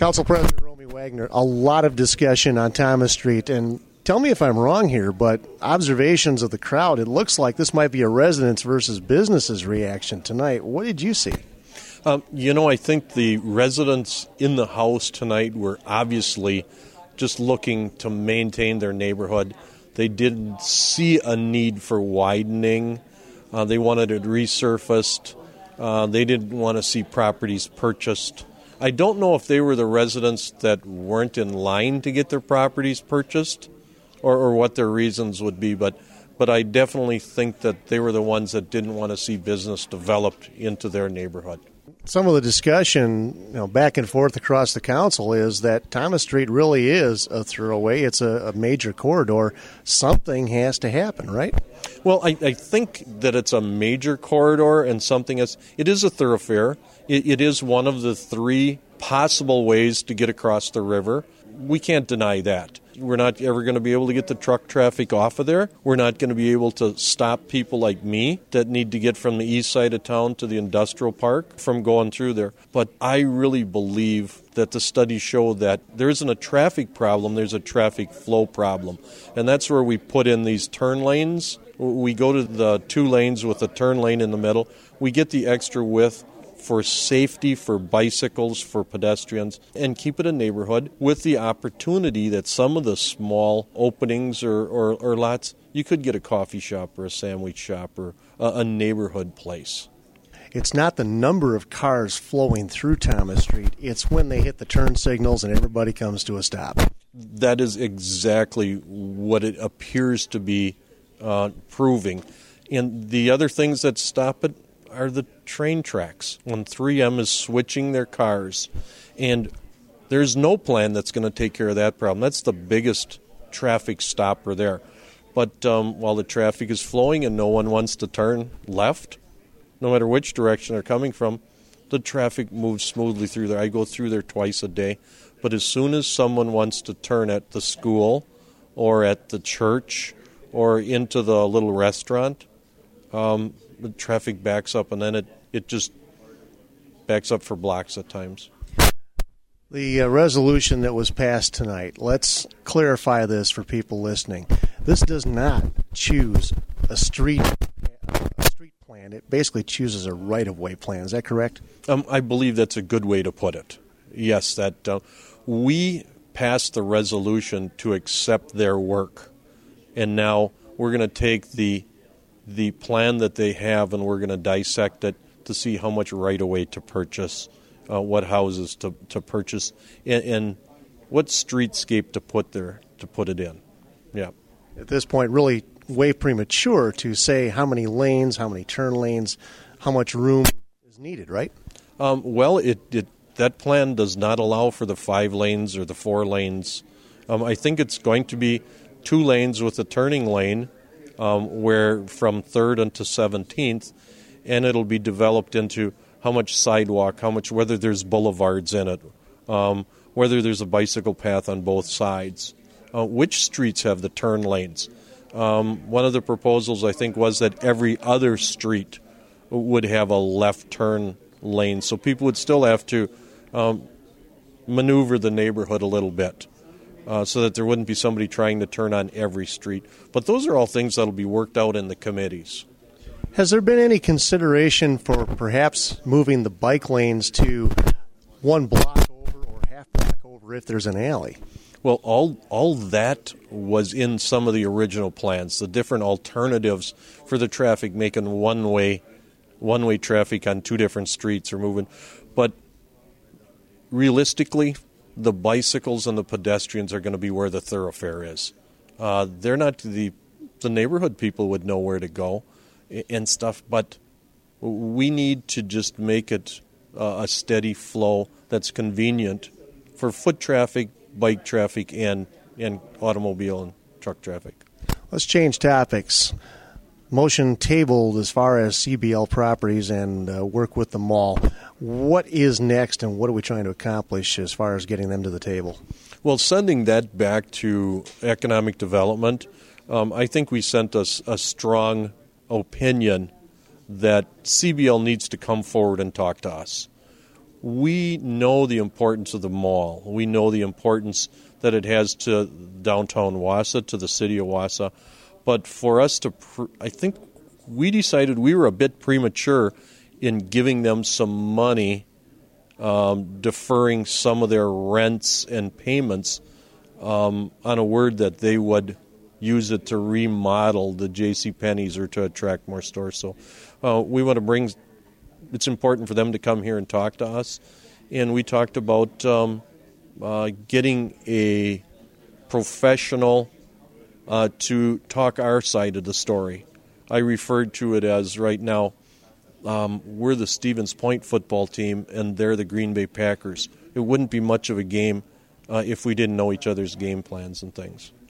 Council President Romy Wagner, a lot of discussion on Thomas Street, and tell me if I'm wrong here, but observations of the crowd, it looks like this might be a residents versus businesses reaction tonight. What did you see? I think the residents in the House tonight were obviously just looking to maintain their neighborhood. They didn't see a need for widening. They wanted it resurfaced. They didn't want to see properties purchased. I don't know if they were the residents that weren't in line to get their properties purchased or what their reasons would be, but I definitely think that they were the ones that didn't want to see business developed into their neighborhood. Some of the discussion, back and forth across the council is that Thomas Street really is a thoroughway. It's a major corridor. Something has to happen, right? Well, I think that it's a major corridor and it is a thoroughfare. It is one of the three possible ways to get across the river. We can't deny that. We're not ever going to be able to get the truck traffic off of there. We're not going to be able to stop people like me that need to get from the east side of town to the industrial park from going through there. But I really believe that the studies show that there isn't a traffic problem, there's a traffic flow problem. And that's where we put in these turn lanes. We go to the 2 lanes with a turn lane in the middle. We get the extra width for safety, for bicycles, for pedestrians, and keep it a neighborhood with the opportunity that some of the small openings or lots, you could get a coffee shop or a sandwich shop or a neighborhood place. It's not the number of cars flowing through Thomas Street. It's when they hit the turn signals and everybody comes to a stop. That is exactly what it appears to be proving. And the other things that stop it are the train tracks. When 3M is switching their cars, and there's no plan that's going to take care of that problem. That's the biggest traffic stopper there. But while the traffic is flowing and no one wants to turn left, no matter which direction they're coming from, the traffic moves smoothly through there. I go through there twice a day. But as soon as someone wants to turn at the school or at the church or into the little restaurant, the traffic backs up, and then it just backs up for blocks at times. The resolution that was passed tonight, let's clarify this for people listening. This does not choose a street plan. It basically chooses a right-of-way plan. Is that correct? I believe that's a good way to put it. Yes, that we passed the resolution to accept their work, and now we're going to take the plan that they have, and we're going to dissect it to see how much right-of-way to purchase, what houses to purchase, and what streetscape to put it in. Yeah. At this point, really way premature to say how many lanes, how many turn lanes, how much room is needed, right? Well, that plan does not allow for the 5 lanes or the 4 lanes. I think it's going to be 2 lanes with a turning lane, where from 3rd into 17th, and it'll be developed into how much sidewalk, whether there's boulevards in it, whether there's a bicycle path on both sides, which streets have the turn lanes. One of the proposals, I think, was that every other street would have a left turn lane, so people would still have to maneuver the neighborhood a little bit. So that there wouldn't be somebody trying to turn on every street. But those are all things that will be worked out in the committees. Has there been any consideration for perhaps moving the bike lanes to 1 block over or half block over if there's an alley? Well, all that was in some of the original plans, the different alternatives for the traffic, making one-way traffic on 2 different streets or moving. But realistically, the bicycles and the pedestrians are going to be where the thoroughfare is. They're not the neighborhood people would know where to go and stuff, but we need to just make it a steady flow that's convenient for foot traffic, bike traffic, and automobile and truck traffic. Let's change topics. Motion tabled as far as CBL properties and work with the mall. What is next, and what are we trying to accomplish as far as getting them to the table? Well, sending that back to economic development, I think we sent a strong opinion that CBL needs to come forward and talk to us. we know the importance of the mall. We know the importance that it has to downtown Wausau, to the city of Wausau. But for us to, I think we decided we were a bit premature in giving them some money, deferring some of their rents and payments on a word that they would use it to remodel the JCPenney's or to attract more stores. So we want to bring, it's important for them to come here and talk to us. And we talked about getting a professional to talk our side of the story. I referred to it as right now, we're the Stevens Point football team and they're the Green Bay Packers. It wouldn't be much of a game if we didn't know each other's game plans and things.